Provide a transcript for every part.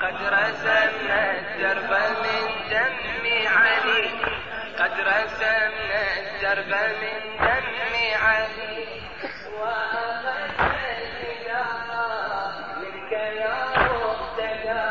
قد رسمنا الدرب من دم علي، قد رسمنا الدرب من دم علي، وأخذنا الفداء منك يا مقتدى،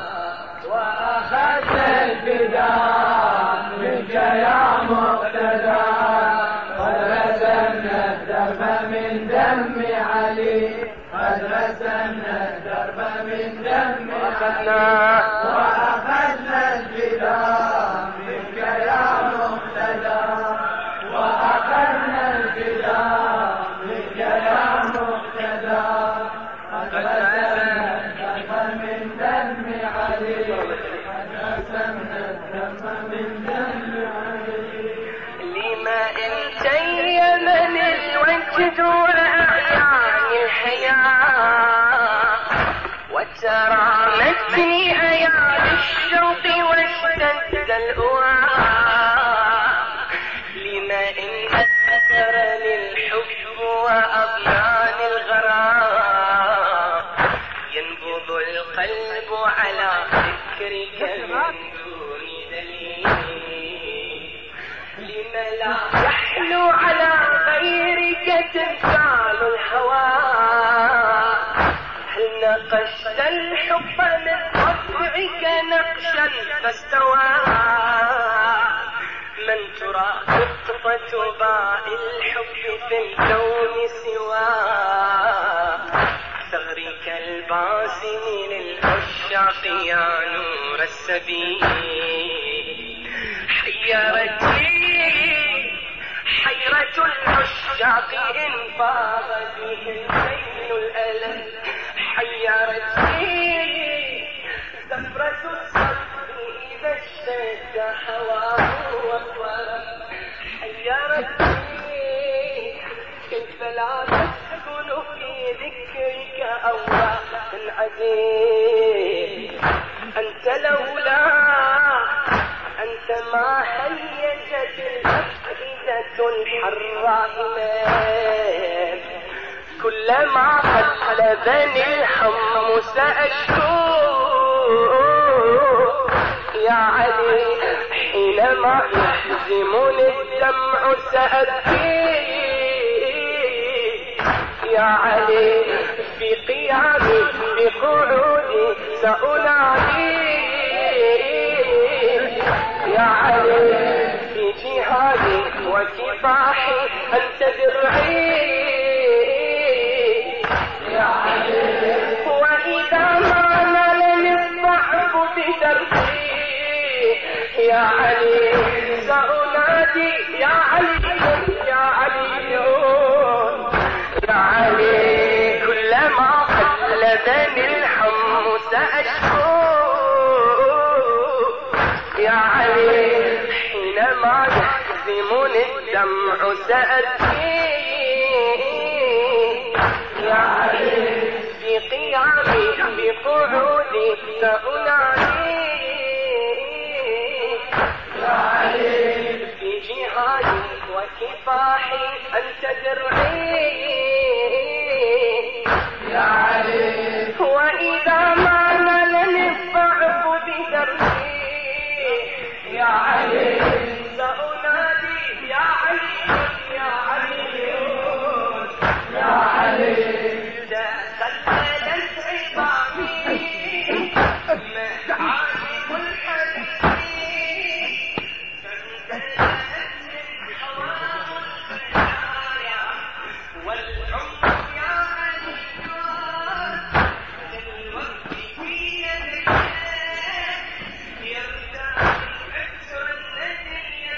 وأخذنا الفداء منك يا مقتدى، قد رسمنا الدرب من دم علي، قد رسمنا الدرب من دم علي، وأخذنا الفداء منك يا مقتدى، وأخذنا الفداء منك يا مقتدى، قد رسمنا الدرب من دم علي، قد رسمنا الدرب من دم علي. لما انت من الوجد وأعيان الحياة، وترامتني أيام الشوق واشتد الأواء، لما إن أثرني الحب وأضيان الغرام، ينبض القلب على ذكرك من دون دليل، لما لا يحلو على غيرك تمثال الهوى، هل نقشت الحب من طبعك نقشا فاستوى، من ترى نقطة باء الحب في الكون سوى، ثغرك الباسم للعشاق يا نور السبيل، حيرة العشاق إن فاض به سيل الألم، حيرتني زفرة الصدق إذا اشتد هواه وطرب، حيرتني كيف لا تسكن في ذكرك أوراق عزيز، أنت لولا أنت ما هيجت الأفئدة الحراء، كلما قلبني الهم سأشكو يا علي، حينما يحزمني الدمع سأبكي يا علي، في قيامي بقعودي سأنادي يا علي، في جهادي وكفاحي أنت درعي يا علي، وإذا ما نالني الضعف بدربي يا علي سأنادي يا علي يا علي يا علي، كلما قلبني الهم سأشكو يا علي، حينما يحزمني الدمع سأبكي يا علي، في قيامي بقعودي سأنادي يا علي، في جهادي وكفاحي أنت درعي يا علي، وإذا ما نالني الضعف بدربي يا علي سأنادي يا علي يا علي يا علي، تقللت عظامي محارم الحديد، فانتهت من حوام البلايا والعمر يا علي، للوقت في يدك يرتاح عسر الذي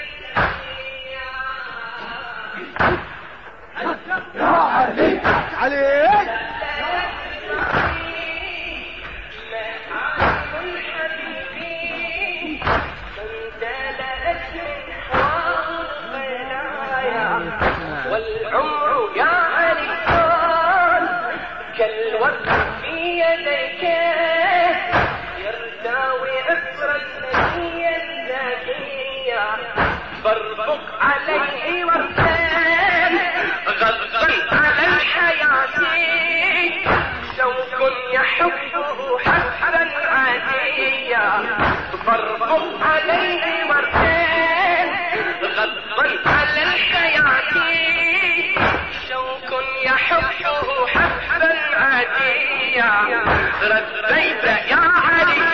رديت يا علي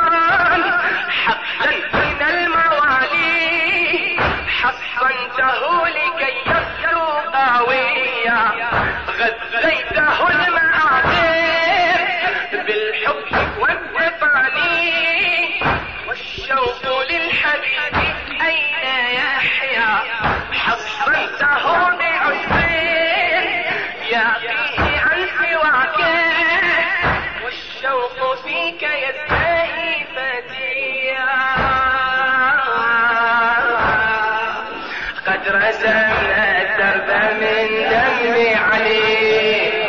حقا من الموالي حصنته لكي يبدو قويا غذيته المآثير بالحب والتفاني والشوق للحبيب أين يحيا حصنته بعزير يأتيه عن سواك والشوق فيك يزدهي فتيا قد رسمنا الدرب من دم علي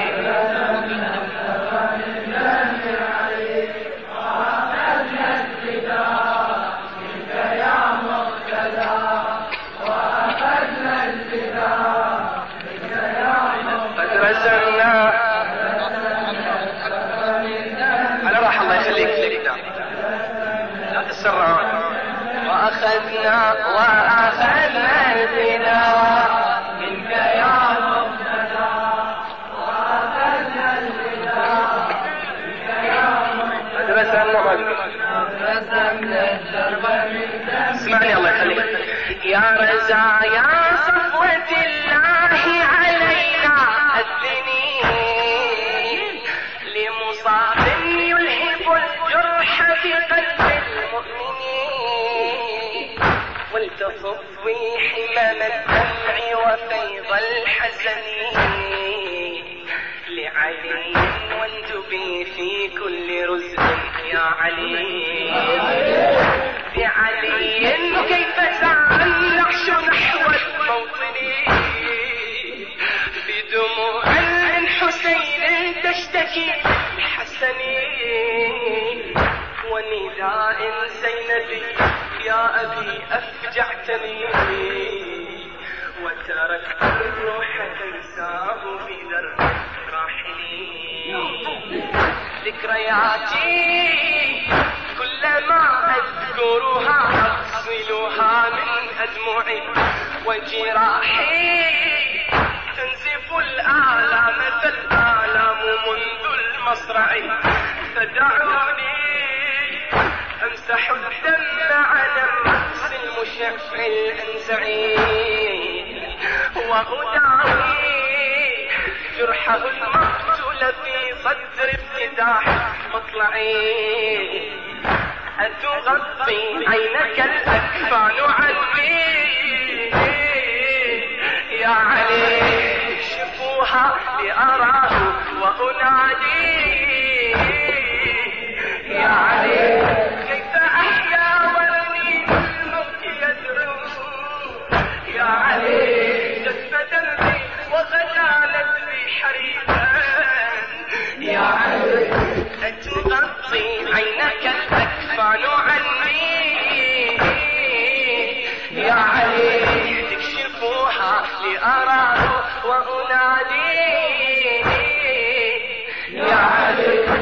وأخذنا الفداء منك يا مقتدى وأخذنا الفداء منك يا مقتدى اسمعني الله يخليك يا رزا يا صفوة الله علينا أذني لمصاب يلهب الجرح في قلب المؤمنين ولتصفي حمام الدمع وفيض الحزن لعلي وانجبي في كل رزق يا علي بعلي كيف سعى النحش نحو الموطن بدموع من حسين تشتكي الحسن ونداء زينبي يا أبي أفجعتني وتركت الروح تنساه في درب راحلي ذكرياتي كلما أذكرها أغسلها من أدمعي وجراحي تنزف الآلام فالآلام منذ المصرع فدعوني أمسح الدم على الرأس المشع الأنزعي وأداوي جرحه المقتول في صدر افتتاح مطلعي أتغطي عينك الأكفان عني يا علي اكشفوها لأراه وأنادي يا علي كيف أحيا ولدي الموت يدرو يا علي جثة بي وغزالت بي حريفا يا علي أتغطي عينك الأكفان عني يا علي تكشفوها لأراه وأنادي يا علي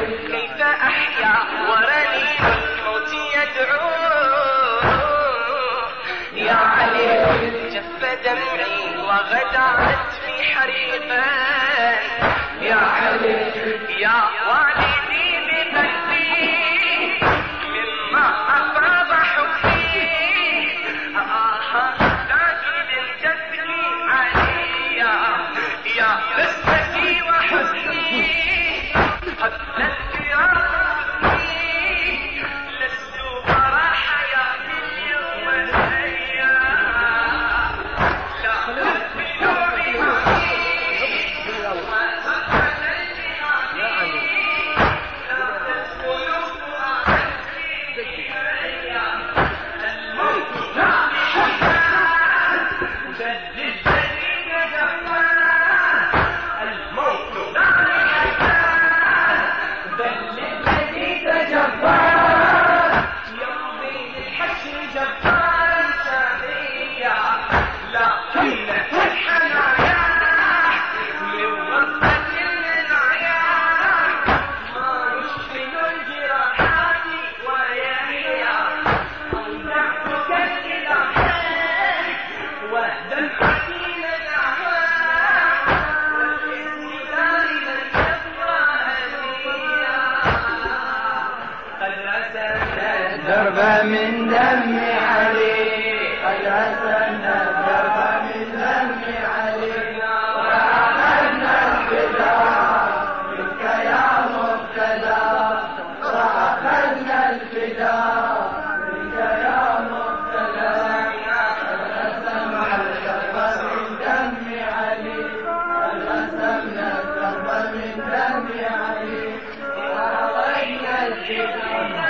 من دم علي، الحسن نزف من دم علي، وأخذنا الفداء منك يا مبتلى، وأخذنا الفداء منك يا مبتلى، الحسن نزف من دم علي، الحسن نزف من دم علي، وأخذنا الفداء.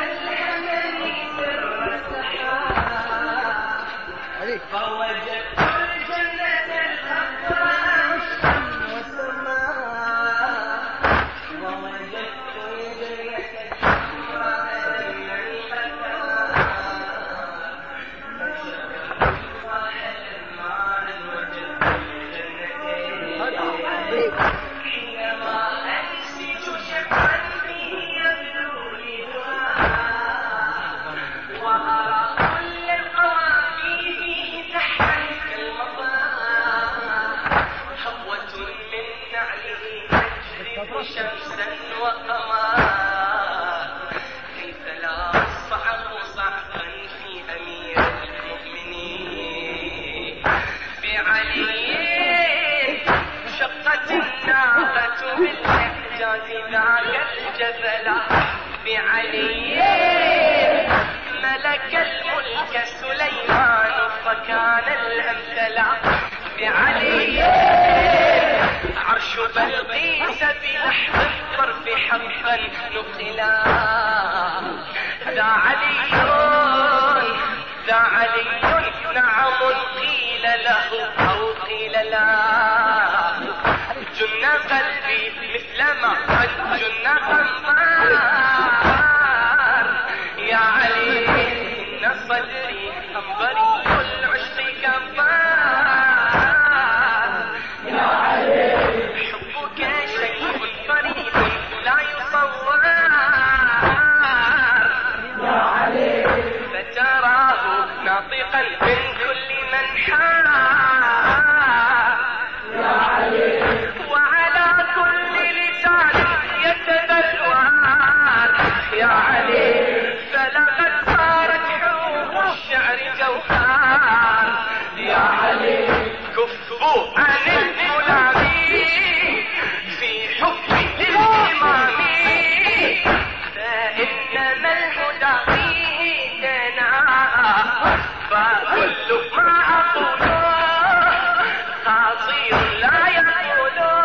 فوجدت الجنة الأبواب والسماء، ووجدت الجنة الأبواب حينما أنسج شبعا به يبدو لي وأرى كل القوافي فيه تحت كالمطار، حبوة من نعله تجذب شمسا وقمر، كيف لا أصعب صعبا في أمير المؤمنين بعلي، شقت الناقة بالإعجاز ذاك الجبل بعلي، ملك الملك سليمان فكان الأمثل بعلي، عرش بلقيس بلحظ الطرف حقا نقلا، ذا علي ذا علي نعم قيل له أو قيل لا، جن قلبي مثلما قد جن قنبار، يا علي إن صدري أنبري العشق كفار، يا علي حبك شيء فريد لا يصور، يا علي فتراه ناطقا من كل من حار، يا علي وعلى كل لسان يتبلور، يا علي فلقد صارت حروف الشعر جوهر، يا علي كفوا عن الظلام في حب الإمام، فإنما الهدى فيه دنا، فكل ما أقوله خطير لا يقوله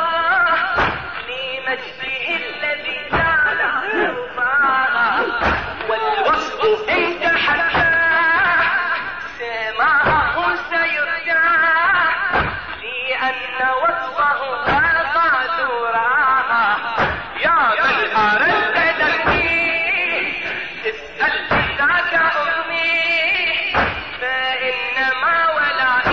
لمجده الذي جعل حروفا، والوصف إن حتى سماعه سيرجع، لأن وصفه غادورا، يا من أردت دمي اسأل ذاك أمي، فإنما ولا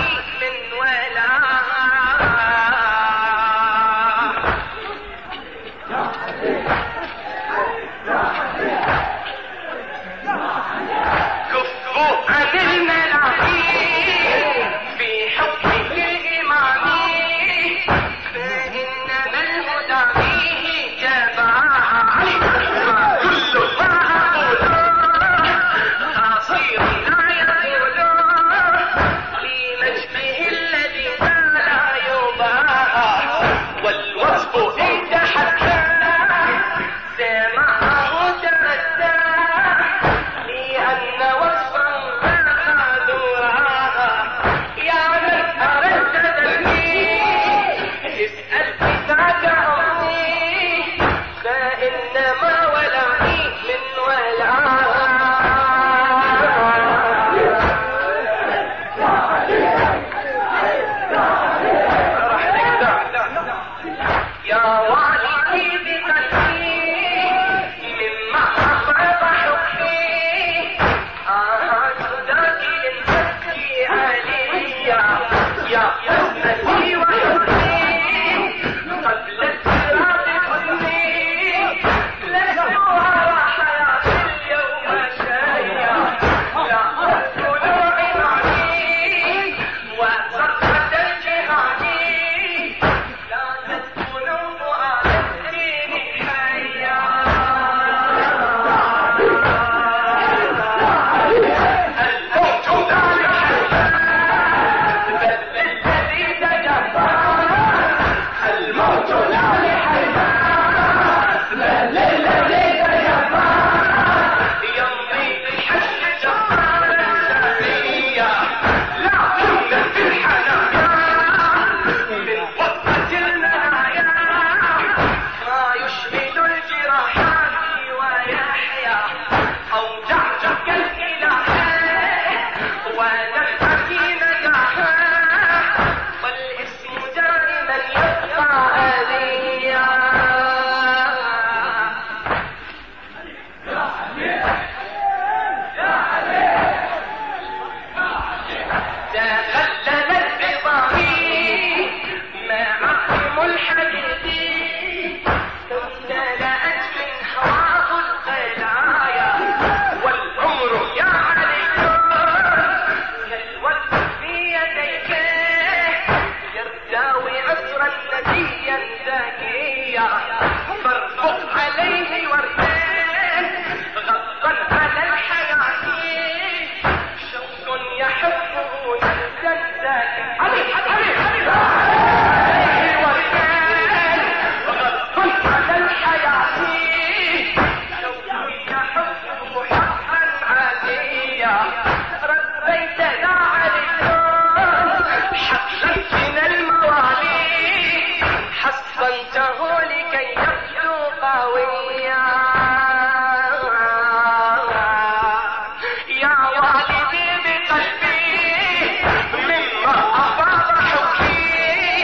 والدي بقلبي مما أفاض حبي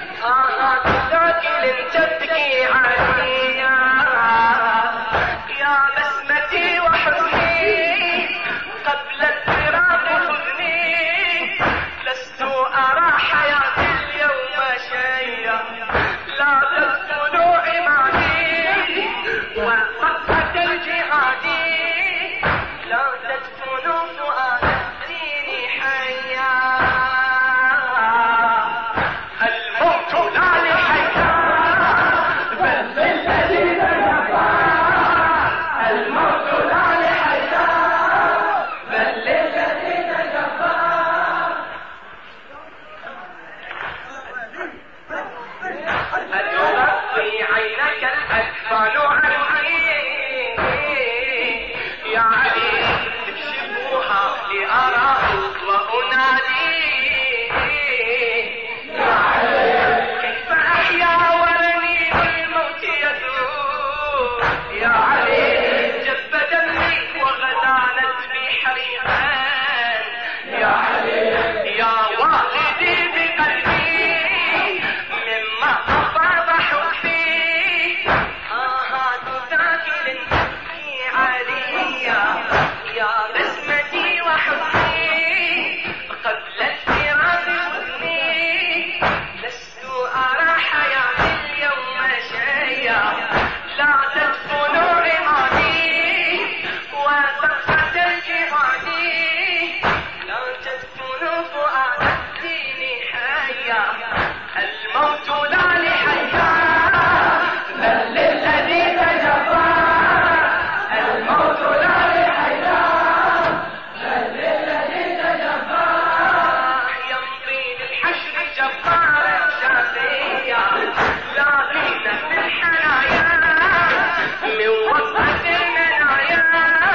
ذاكل تبكي علي يا بسمتي وحزني قبل الفراق خذني لست أرى حياتي اليوم شيئا لا تدخلوا عمادي وفقة الجهاد لا تدفنوا فؤاد الدين حيا الموت لا لحيا بل للذين كفروا الموت لا لحيا بل للذين كفروا أتغطي عينك الأكفان عني يا علي اكشفوها لأراه وأنادي يا علي كيف أحيا ورني بالموت يدور يا علي جف دمي وغدانت بي حريقا يا علي يا والدي بقلبي مما أفاض حبي ذاكل تبكي علي يا بسمتي وحبي قبل الفراق خذني لست أرى حياتي اليوم شيئا لا تدخلوا عمادي وسقفة الجهاد لا تدخلوا فؤاد الدين حيا الموت لا لحيا بل للذي تجفى الموت لا لحيا بل للذي تجفى يمضي للحشر جبارا شافيا لاقينا في الحنايا من وضعة المنايا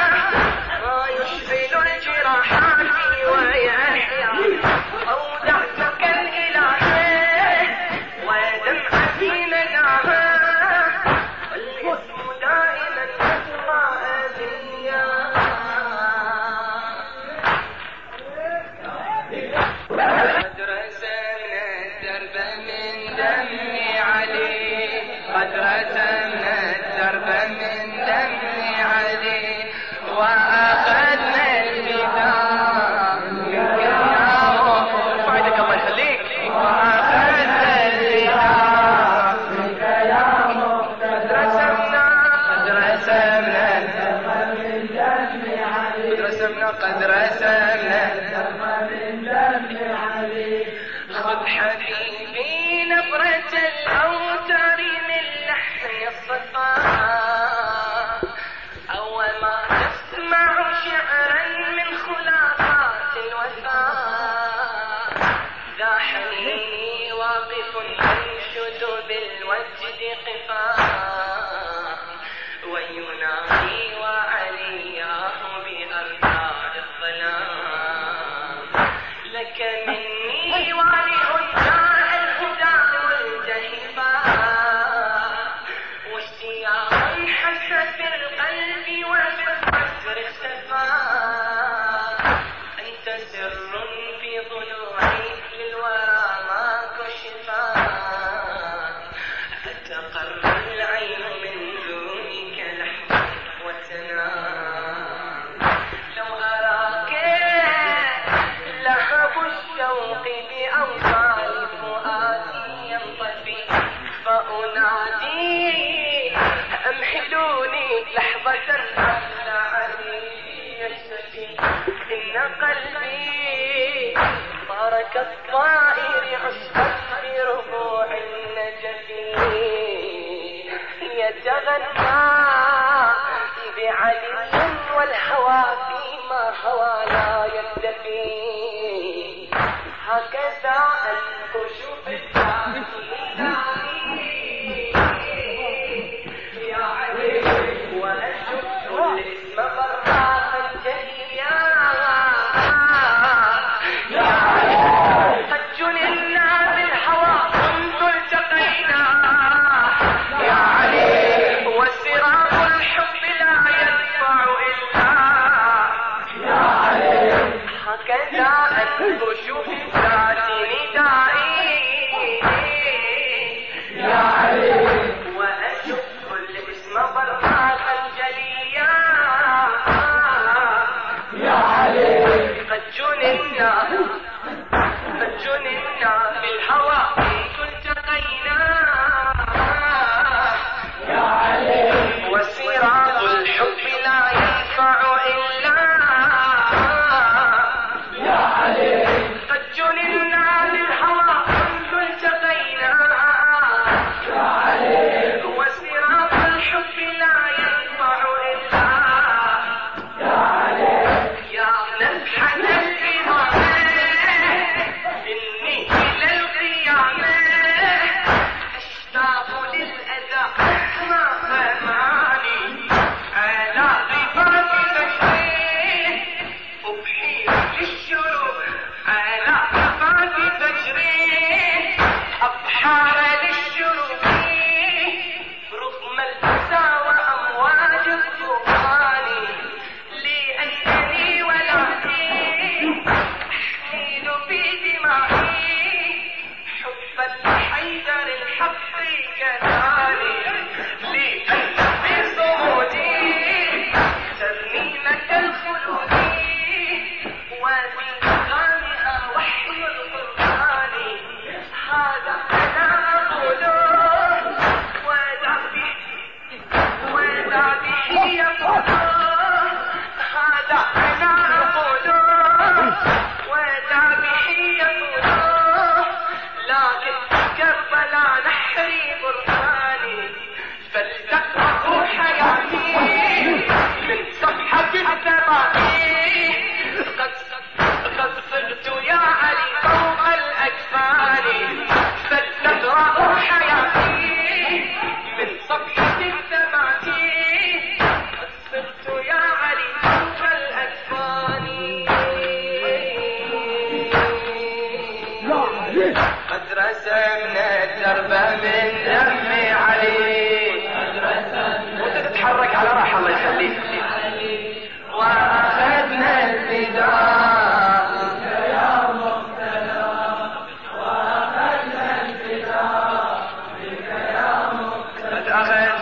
يشغل الجراحات ويحيا أودعتك الإلهي ودمعتي نداها الاسم دائما يسمع أذيا قد رسمنا الدرب من دم علي قد رسمنا الدرب من دم علي وأخذنا الفداء منك يا رب بعدك الله يخليك وأخذنا الفداء منك يا رب قد رسمنا قد رسمنا خذ حبيبي نبرة الأوتار من لحن الصفاء أول ما تسمع شعرا من خلافات الوفاء ذا حنيني واقف ينشد بالوجد قفاء وينادي وعلياه بأركان الظلام لك مني واله جاء الهدى والجهفاء واشتياق حس في القلب وفي الصدر اختفى أنت سر في ضلوعي للورى ما كشفا أتقر العين من دونك لحظة وتنام لو أراك لهب الشوق بأوصال فؤادي ينطفي فأنادي أمهلوني لحظة قبل علي يشتكي إن قلبي صار كالطائر عشقا بربوع النجف يتغنى بعلي والهوى فيما هوى لا يكتفي هكذا أنكش في التعليل يا علي وأشد الاسم براء الجهيا يا علي قد جننا بالهوى منذ التقينا يا علي وسراج الحب لا يدفع إلا يا علي يقولون هذا أنا أقوله وذابحي يقولون لكن كربلاء نحري برهاني فلتقرأوا حياتي من صفحة الثماني قد صرت يا علي فوق الأكفان فلتقرأوا حياتي من صفحة الثماني قد صرت يا علي فوق الأكفان قد رسمنا الدرب من دم علي وانت تتحرك على راحة الله يخليك واخذنا الفداء يا مقتدى واخذنا الفداء بك يا مقتدى قد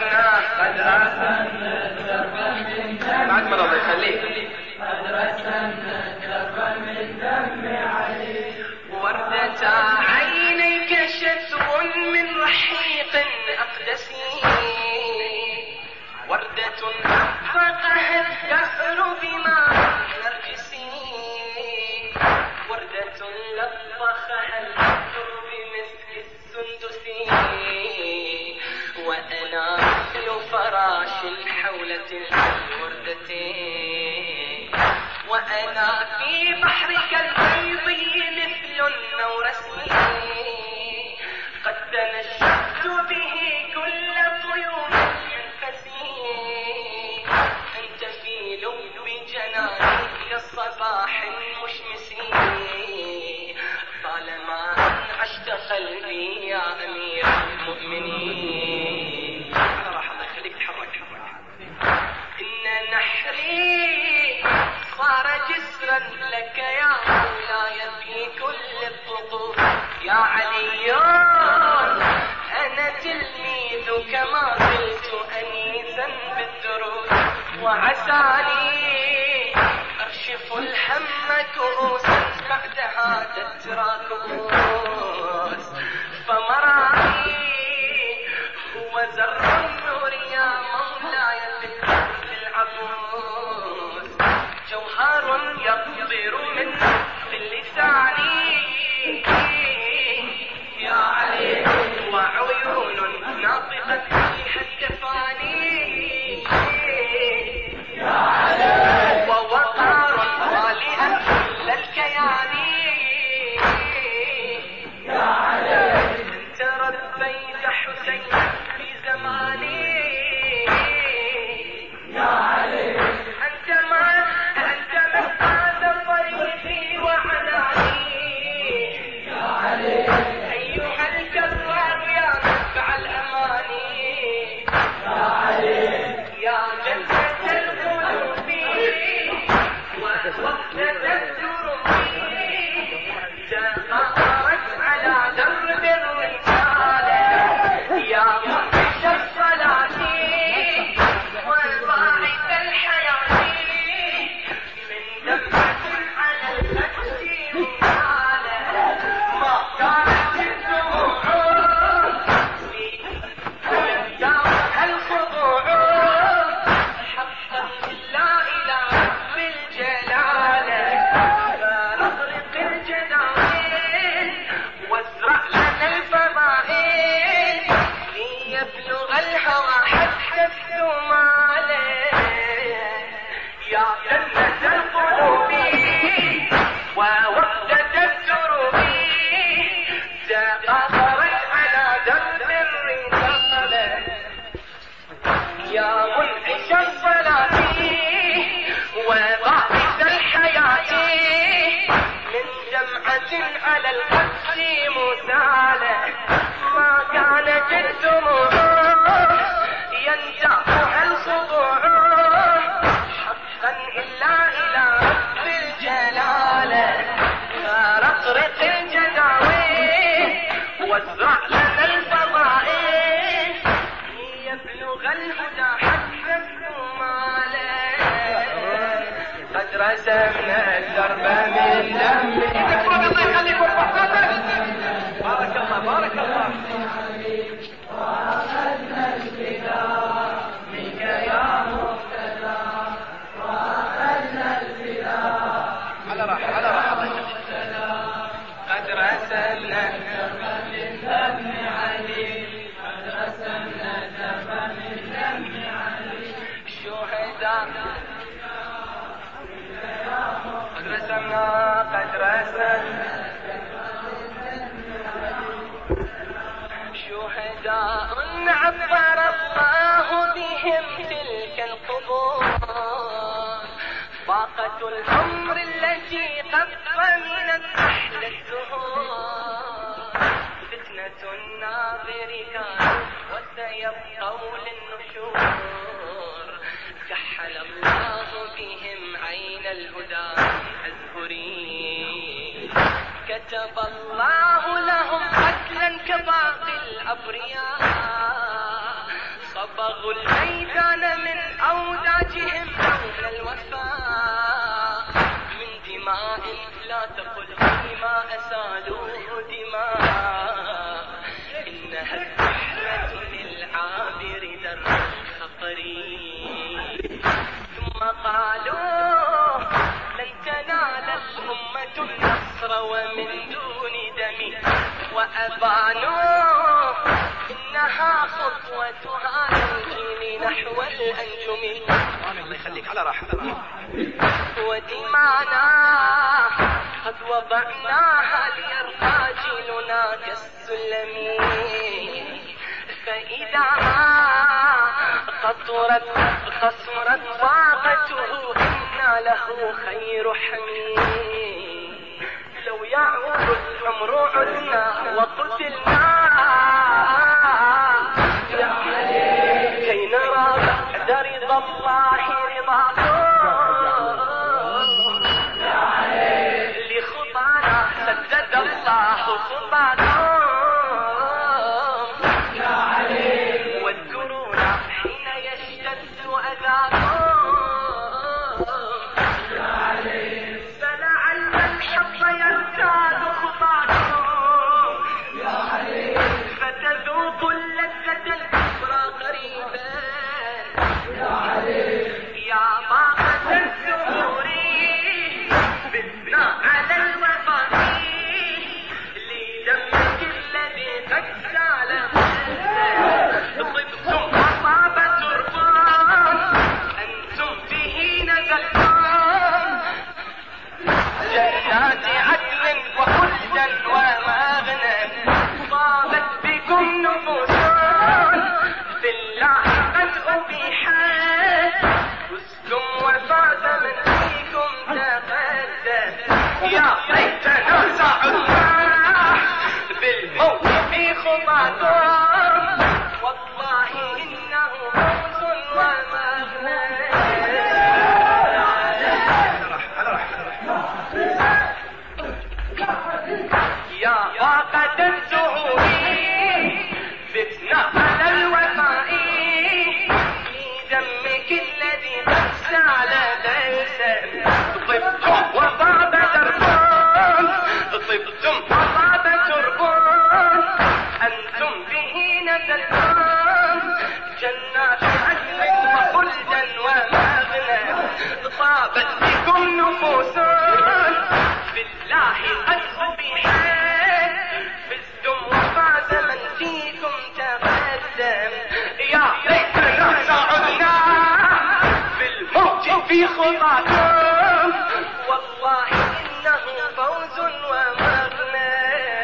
اخذنا الدرب من دم بعد مرة الله يخليك قد رسمنا الدرب من دم علي وردة عينيك شذو من رحيق أقدسي وردة أحفقها الدهر بما نرجسي وردة لطخها البحر بمثل السندسي وأنا مثل فراش حولة الوردة وأنا في بحرك البيض مثل النورسي قد تنشأت به كل طيور الأنفسي أنت في لب جناني كالصباح المشمسي طالما أنعشت قلبي يا أمير المؤمنين راح الله يخليك تحرك إن نحري صار جسرا لك يا مولاي في كل الطقوس يا علي أنا تلميذك ما زلت أنيسا بالدروس وعساني أكشف الهم كؤوسا بعد هذا التراكوس فمرامي هو زر النور يا مولاي في العبوس جوهر يطير من اللسان يا علي وعيون ناطقة فيها التفاني يا علي ووقار والئا كل الكيان يا علي انت ربيت حسين في زماني يا علي انت من هذا طريقي وعناني يا علي ايها الجبار يا منبع الاماني يا علي يا جنة القلوب ووحدة الدروب تقاطرت على درب الرسالة يا منبش الصلاة وباعث الحياة من دمعة على الخد مقالة ما كانت الدموع ويمدعها الخضوع حقا لا إله رب الجلالة فنغرق الجداول وازرع لنا الفضائل ليبلغ الهوى حتى الثمالة يا جنة القلوب ووحدة الدروب تقاطرت على درب الرسالة يا منعش الصلاة وباعث الحياة من دمعة على الخد مسالة ما كانت الدموع ينزعها الخضوع حقا إلا إلى رب الجلالة فرقرق الجداوين وازرع لنا الفضائل ليبلغ الهدى حتى الثمالة قد رسمنا الدرب من دم الله يخليك بارك الله بارك الله وأخذنا الفداء منك يا مقتدى قد رسمنا قد رسمنا شهداء عبر الله بهم تلك القبور باقة العمر التي قف من النحل الزهور فتنة الناظر كانوا وسيبقوا للنشور كحل الله بهم عين الهدى أزهرين كتب الله لهم قتلا كباقي الأبرياء صبغوا الميدان من أوداجهم لون الوفاء من دماء لا تقل فيما أسالوه دماء إنها الرحمة للعابر در خطري ثم قالوا لن تنال الأمة النصر ومن دون دم وأبانوا إنها خطوتها تمشي نحو الأنجم الله يخليك على راحة ودمانا قد وضعناها ليرقى جيلنا كالسلم فإذا قصرت طاقته إنا له خير حميم لو يعود العمر عدنا وقتلنا كي نرى بعد رضا الله رضاكم لخطانا سدد الله خطاكم واذكرونا حين يشتد أذاكم فلعل الحظ يزداد خطاكم فتذوقوا اللذة الكبرى قريبا يا باقة الزهور بثنا على الوفاء لدمك الذي قد سال طبتم أصاب تربان أنتم به نزلتم جنات عدن وخلدا ومغنى طابت بكم نفوس في الله قد أبيحت فزتم وفاز من فيكم تقدم يا ليتنا سعدنا بالموت في خطاكم والله إنه فوز ومغنى يا باقة الزهور فتنا على الوفاء لدمك الذي قد سال بلسم طبتم وطاب دربون طبتم وطاب تربون أنتم به نزلتم جنات عدن وخلدا ومغنى طابت بكم نفوس بالله قد أبيحت فزتم وفاز من فيكم تقدم يا ليتنا سعدنا بالموت في خطاكم والله إنه فوز ومغنى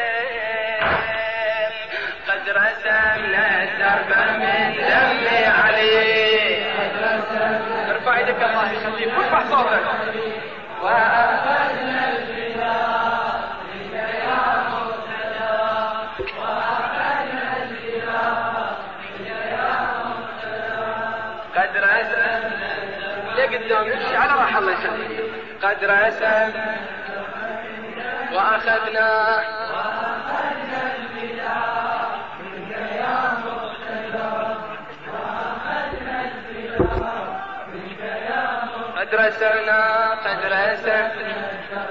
قد رسمنا الدرب من دم علي ارفع يدك الله يخليك وارفع صوتك وأخذنا الفداء بك يا مرتدى وأخذنا الفداء بك يا مرتدى قد رسمنا ليه قدام امشي على راحة الله يخليك قد رسمنا وأخذنا الفداء بك يا مرتدى وأخذنا الفداء بك يا مرتدى قد رسمنا قد رسمنا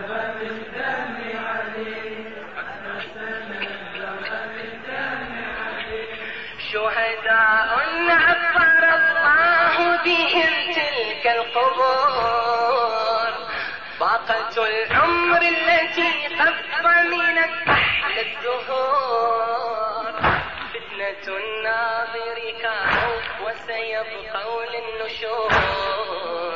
شهداء عبر الله بهم تلك القبور باقة العمر التي قف من النحل الزهور فتنة الناظر كانوا وسيبقوا للنشور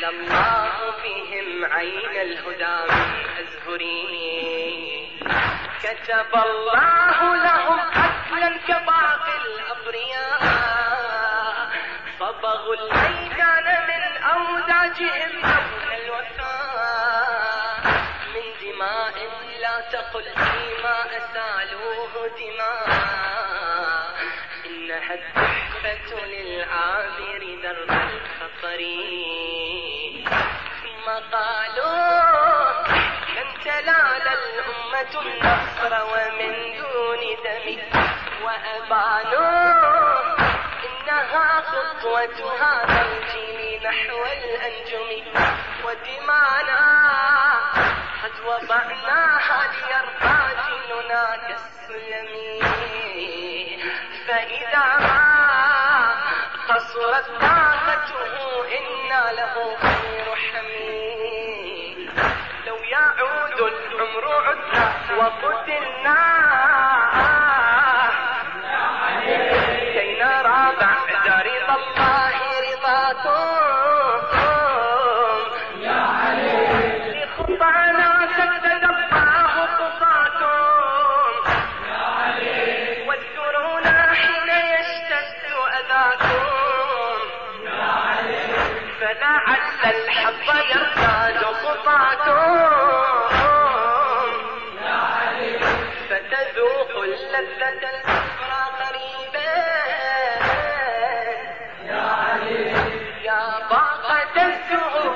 جعل الله بهم عين الهدى من أزهري كتب الله لهم عدلا كباقي الأبرياء صبغوا الميدان من أوداجهم لون الوفاء من دماء لا تقل فيما أسالوه دماء إنها التحفة للعابر درب الخطر ثم قالوا لن تنال الأمة النصر ومن دون دم وأبانوا إنها خطوة هذا الجيل نحو الأنجم ودمانا قد وضعناها ليرقى جيلنا كالسلم فإذا ما قصرت طاقته إنا له خير حميد لو يعود العمر عدنا وقتلنا كي نرى بعد رضا الله رضاكم لخطانا سدد الله خطاكم واذكرونا حين يشتد أذاكم فلعل الحظ يرتاد خطاكم فتذوقوا اللذة الكفر قريبا يا باقة الزهور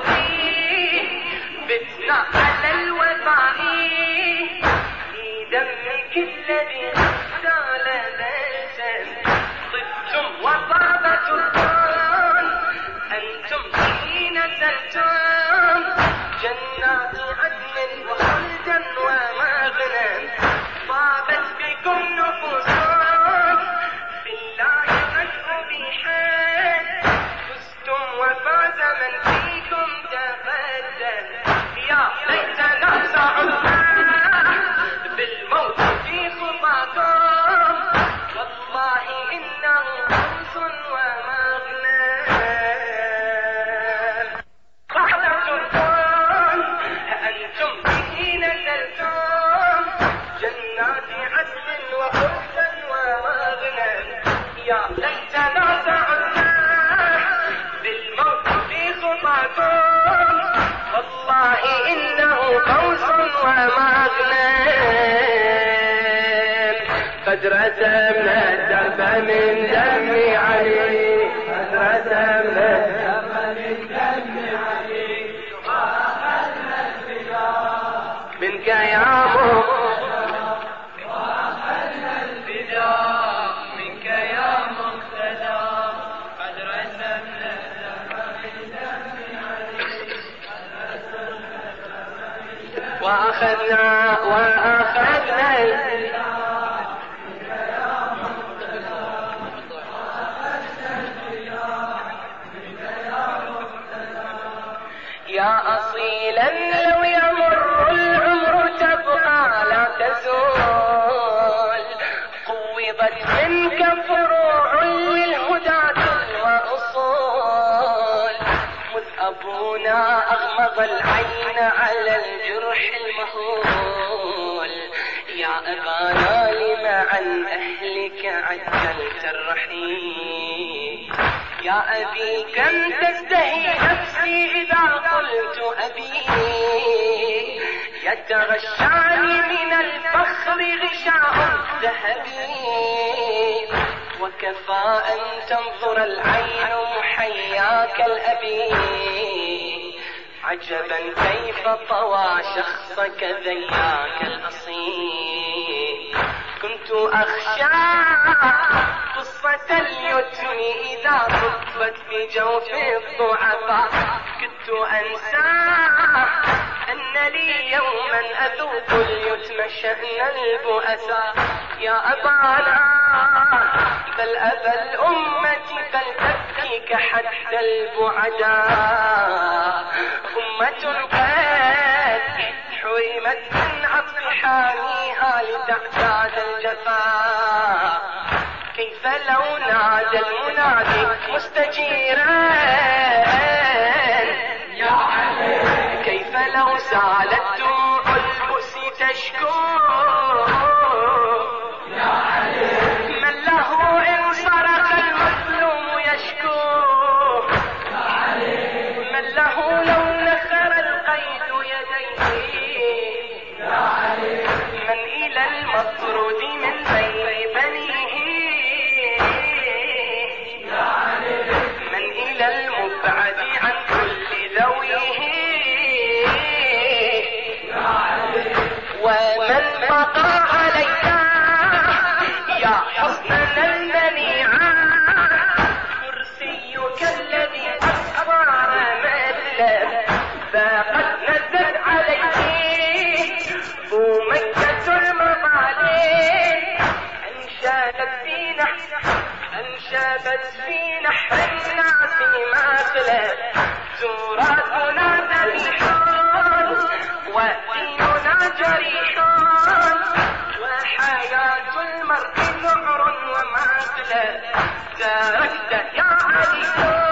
بتنا على الوفاء في دمك الذي سال بلسم طبتم وطابت الطعن أنتم حين نزلتم جنات عدن وخلدا ومغنى طابت بكم نفوسكم في الله قد أبيحت فزتم وفاز من فيكم تقدم يا ليتنا سعدنا بالموت في خطاكم والله إنه فوز ومغنم قعدة الكون أنتم به نزلتم جنات عدن وخلدا ومغنم يا ليتنا سعدنا بالموت في خطاكم والله إنه فوز ومغنم قد رسمنا الدرب من دم علي قد رسمنا الدرب من دم علي وأخذنا الفداء منك يا وأخذنا الفداء منك يا مقتدى قد رسمنا الدرب من دم علي وأخذنا يا أصيلا لو يمر العمر تبقى لا تزول قوضت منك فروع للهدى وأصول مذ أبونا أغمض العين على الجرح المهول يا أبانا لما عن أهلك عجلت الرحيل يا أبي كم تزدهي نفسي إذا قلت أبي يتغشاني من الفخر غشاء ذهبي وكفى أن تنظر العين محياك الأبي عجبا كيف طوى شخصك ذياك الأصيل كنت أخشى قصة اليتم إذا صبت في جوف الضعفاء كنت أنسى أن لي يوما أذوق اليتم شأن البؤساء يا أبانا بل أبا الأمة فلتبكيك حتى البعداء أمة قد حرمت من عطف حاميها لتعتاد الجفاء كيف لو نادى المنادي مستجيرا سالت دموع البؤس تشكو يا علي من له إن صرخ المظلوم يشكو يا علي من له لو نثر القيد يديه يا علي من إلى المطرود من بين بنيه يا علي من إلى المبعد عن كل ذويه يا علي ومن بقى علينا يا حسننا المنيعا كرسيك الذي أصبر مدلل فقد نزل عليه مكة المظالم أنشدت في نحر الناس ماثلا تراثنا ذبيح وديننا جريح وحياة المرء ذعر وماثلا تركت يا علي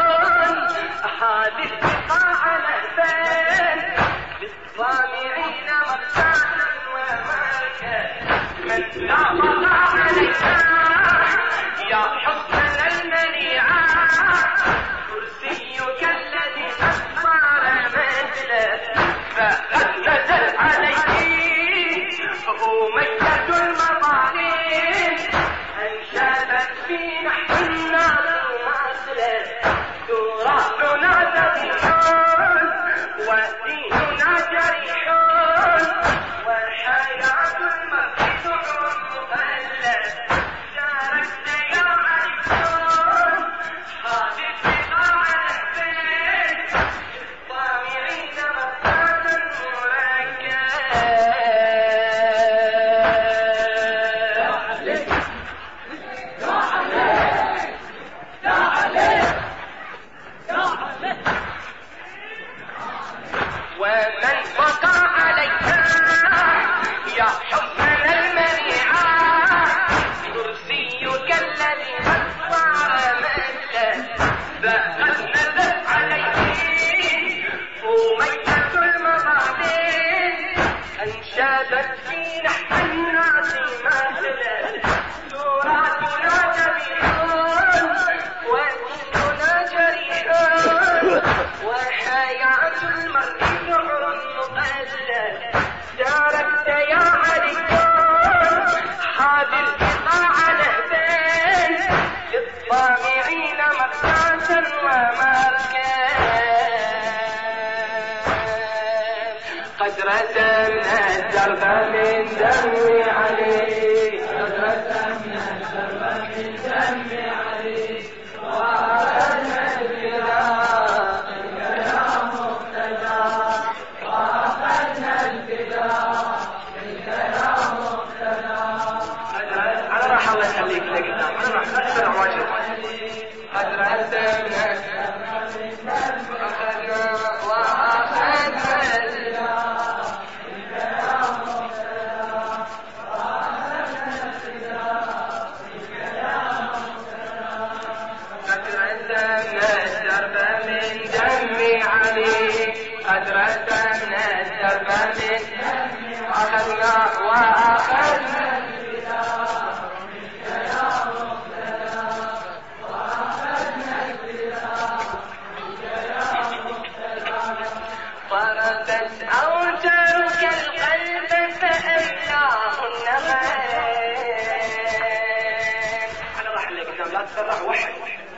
هذه البقاع لهفان للظامعين مرسالا ومركا من لا بقى علينا يا حسن المنيعا كرسيك الذي أصبر مثله فقد نزل عليه مكة المظالم أنشدت في نحو النار ماثلا تراثنا ذبيح وديننا جريح وحياة المرء ذعر مخلد شاركت يا علي هذه البقاع لهفان الطامعين مرتاحا مركا ومن بقى علينا يا حسن المنيعا كرسيك الذي أصبر مجدا فقد نزل عليه مكة المظالم أنشدت في نحو الناس ماثلا تراثنا ذبيح وديننا جريح وحياة المرء ذعر مقلد تركت يا علي هذه البقاع لهفان للطامعين مرساة ومركا قد رسمنا الدرب من دم علي قد رسمنا الدرب من دم علي وأخذنا الفداء منك يا مقتدى وأخذنا الفداء منك يا مقتدى أنا راح الله يخليك لقدام أنا راح أسرع واجد قد رسمنا أخذنا وأخذنا قد رسمنا الدرب من أخذنا وأخذنا فردت أوتارك القلب فأملاه النغام أنا راح اللي قدام لا تسرع وحي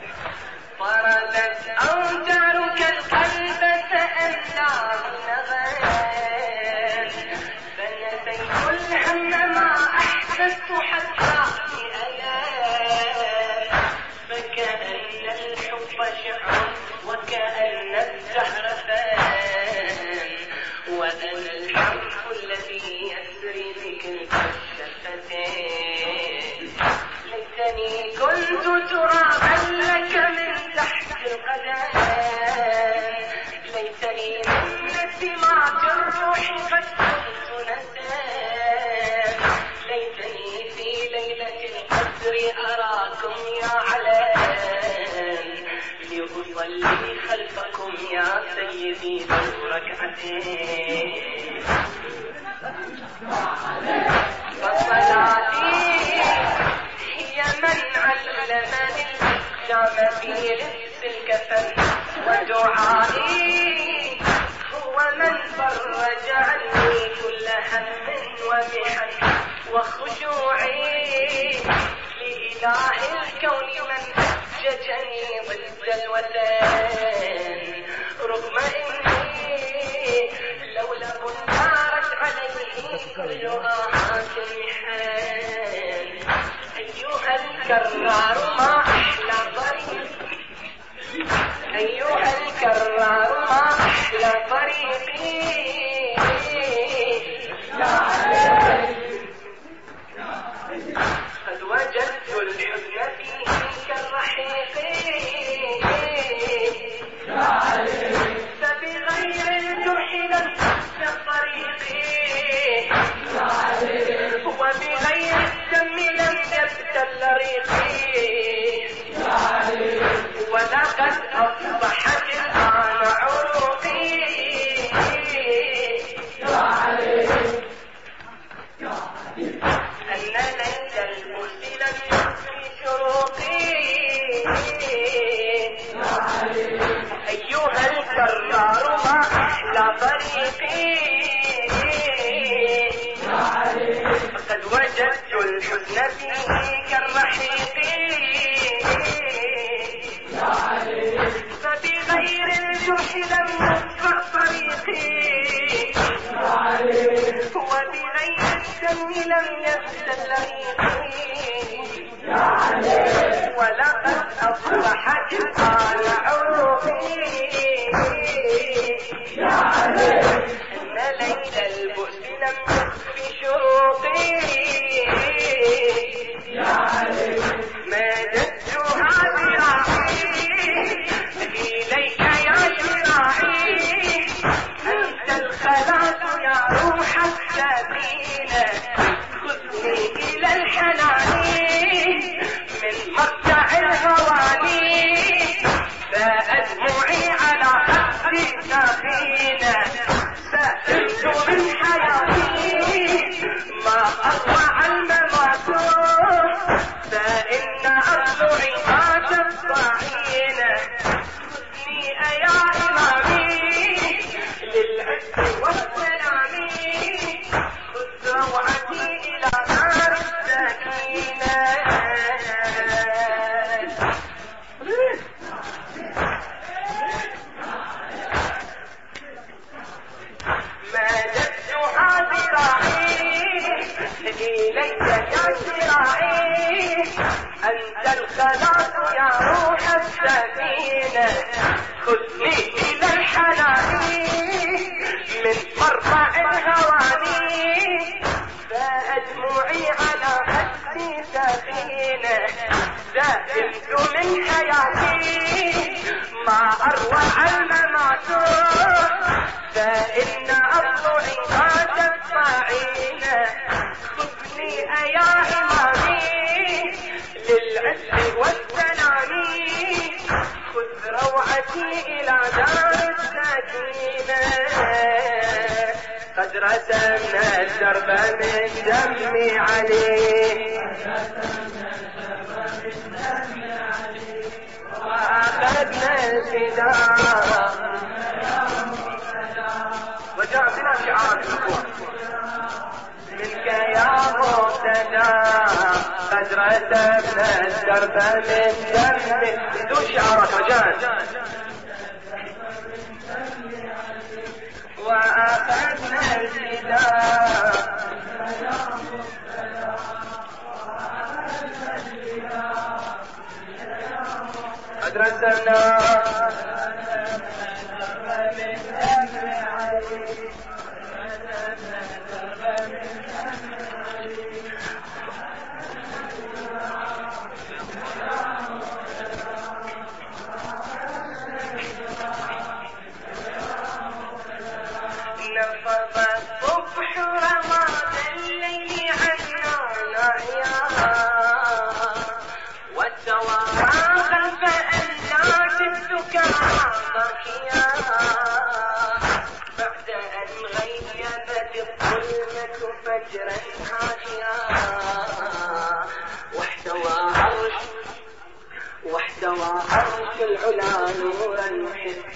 فردت أوتارك القلب فأملاه النغام فنسيت الهم ما أحسست حتى في أيام فكأن الحب شعر وكأن الدهر فان وأنا الحرف الذي يسري بكلتا الشفتين ليتني كنت ترابا لك من تحت القدم ليتني من نسمات الروح قد كنت نسام ليتني في ليلة القدر أراكم يا علام لأصلي خلفكم يا سيدي سيدي لو ركعتين فصلاتي هي من علمني الإسلام في لبس الكفن ودعائي هو من فرج عني كل هم ومحن وخشوعي لإله الكون من أسججني ضد الوثن رغم إني لولا نارت عليه كل آهات المحن أيها الكرار ما أحلى طريق أيها الكرار ما أحلى طريقي قد وجدت الحزن فيه كالرحيق فبغير الجرح لم يسلك طريقي وبغير الدم لم يبتل ريقي ولقد أصبحت الآن عروقي أن ليس المرسل في شروقي أيها الكرار ما أحلى طريقي فقد وجدت الحزن فيه كالرحيق فبغير الجرح لم يسبق طريقي وبغير الدم لم يبتل ريقي ولقد أصبحت الآن عروقي أن ليل البؤس لم يخفي شروقي مددتها ذراعي إليك يا ذراعي أنت الخلاص يا روح السفينة خذني إلى الحنان من مرجع الهواني فأدمعي على خدي سخينة سألت من حياتي ما أطلع الممات فإن أضلعي ما تبطعين خذني يا إمامي للعز والسلام خذ روعتي إلى نار السكينة مددتها ذراعي إليك يا ذراعي أنت الخلاص يا روح السفينة خذني إلى الحنان من مرفع الهواني فأدمعي على خدي سفينة سئمت من حياتي ما أروع الممات فإن أضلعي ما تبطعين خذني يا إمامي للعز والسلام خذ روعتي إلى دار السكينة قد رسمنا الدرب من دمي عليه وأخذنا الفداء وجاء بنا شعار منك يا مقتدى قد رسمنا الدرب من دمي بدون شعارك رجاء وأخذنا الفداء قد رسمنا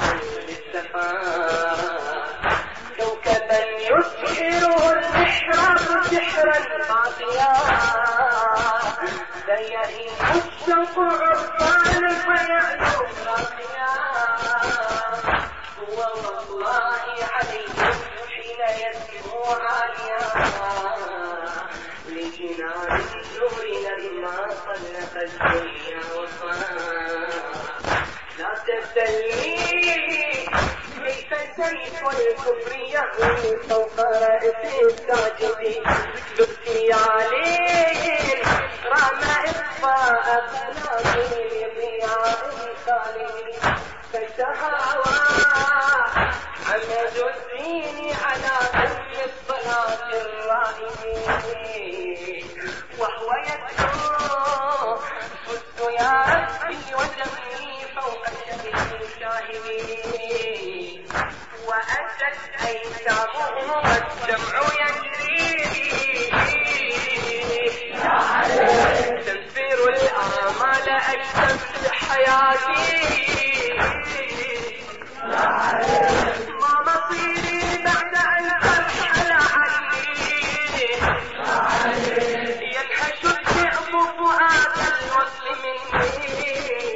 كوكبا يسحر المحراب سحرا قاطيا لا يهيم الشوق عرفان فيعلو راقيا هو والله عليهم حين يسمو عاليا لجنان النور لما صلت الدنيا وصار لا تبتلي كيف سيف الكفر يهوي فوق رأس الساجدين تبكي عليه رمى إخفاء بناطيل ضياء خالي فتهاوى عمد الدين على كل الصلاة الرائمين وهو يدعو فزت يا ربي ودمي فوق شهيد الشاهدين وأتت أيتامه والدمع يجري تنفر الآمال أكتب حياتي ما مصيري بعد أن أرحل عني ينحش الذئب فؤاد الوصل مني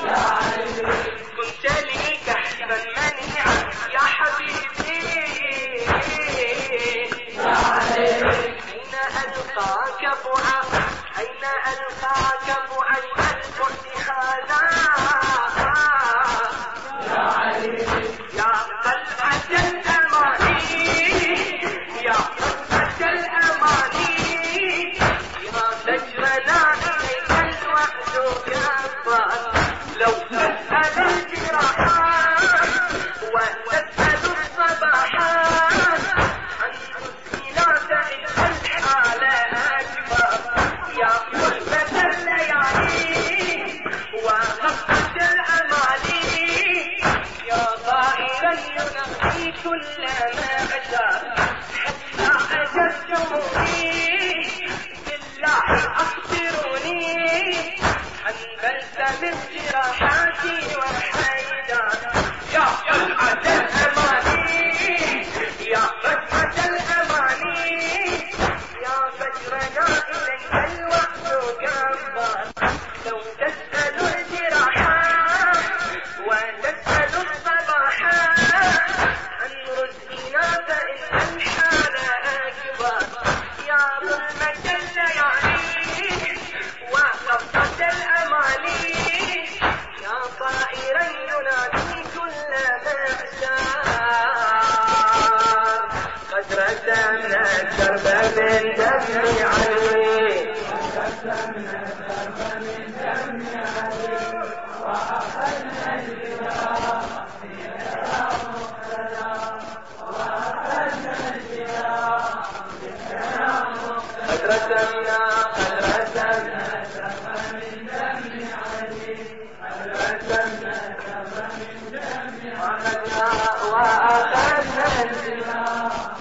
كنت لي كحبا منيعا يا حبيبي أين ألقاك بعد أين ألقاك بعد البعد هذا يا قلعة الأماني يا قلعة الأماني يا فجرنا إليك الوعد كفار لو تسأل الجراحات وتسأل الصباحات عن حسنات إلا الحالة أكبر يا قلبة الليالي وغفة الأماني يا طائرا ينقي كل ما أشاء حتى أجدتموني بالله أخبروني عن بلسم الجراحات والحيدان يا قلعة الأماني يا فتحة الأماني يا فجرنا إليك الوقت كفار لو تسأل الجراحات وتسأل الصباحات عن رزقنا فإن الحال أكبر يا ظلمة الليالي وقبضة الأماني يا طائرا ينادي كل مأساة قد رسمنا الدرب من دم علي وأخذنا الجراح قد رسمنا من دم علي قد رسمنا من دم وأخذنا الجراح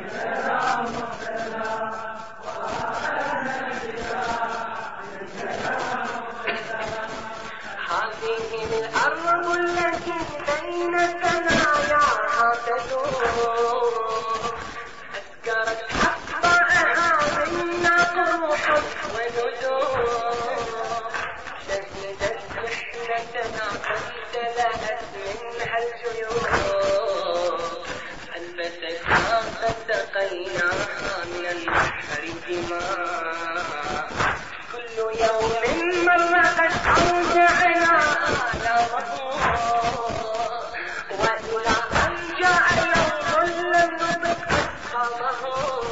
هذه الأرض التي بين ثناياها تدور أسكرت أحبائها منا قروح وندور شهدت محنتنا فامتلأت منها الجيوب ألبستنا قد سقيناها من البحر دماء كل يوم مر قد أرجعنا على رضوع وإلى أن جاء يوم لم نبق أسخمه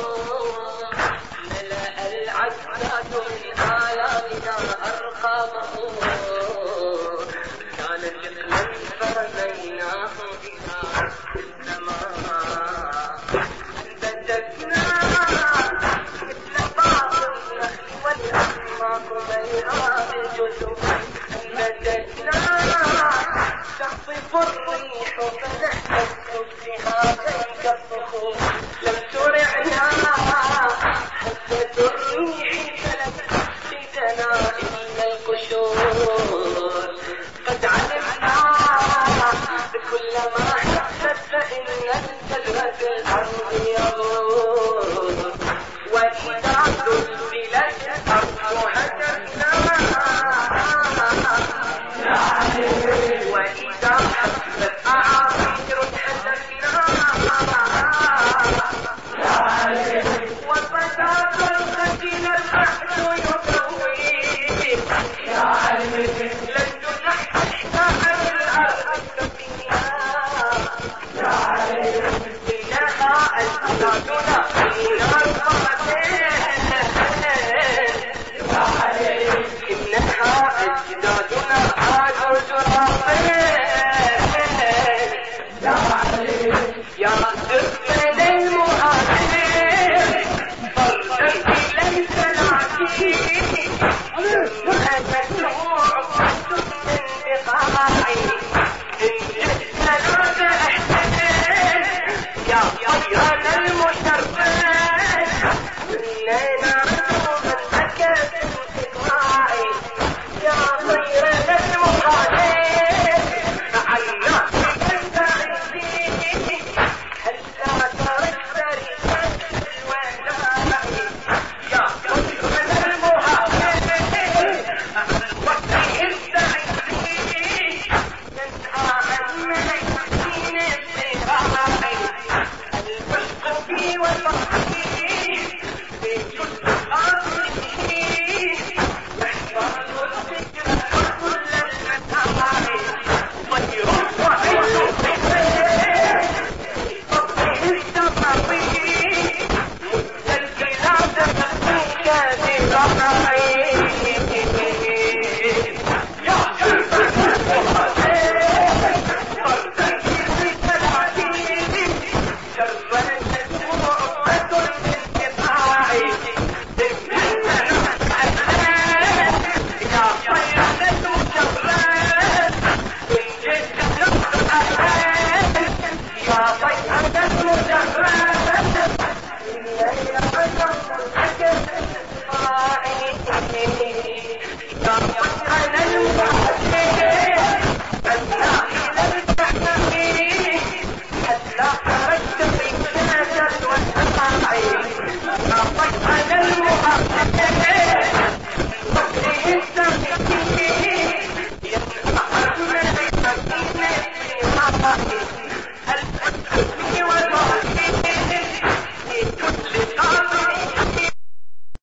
ملأ العداد من آلامنا أرقامه كان ثقلا فرميناه بها السماء أنبتتنا مثل بعض النخل والأسماك ملئات الجسوم أنبتتنا تخطف الريح فنحتس بها كيك الصخور لم ترعنا حتى الريح فلم تجدنا إلا القشور قد علمنا بكل يا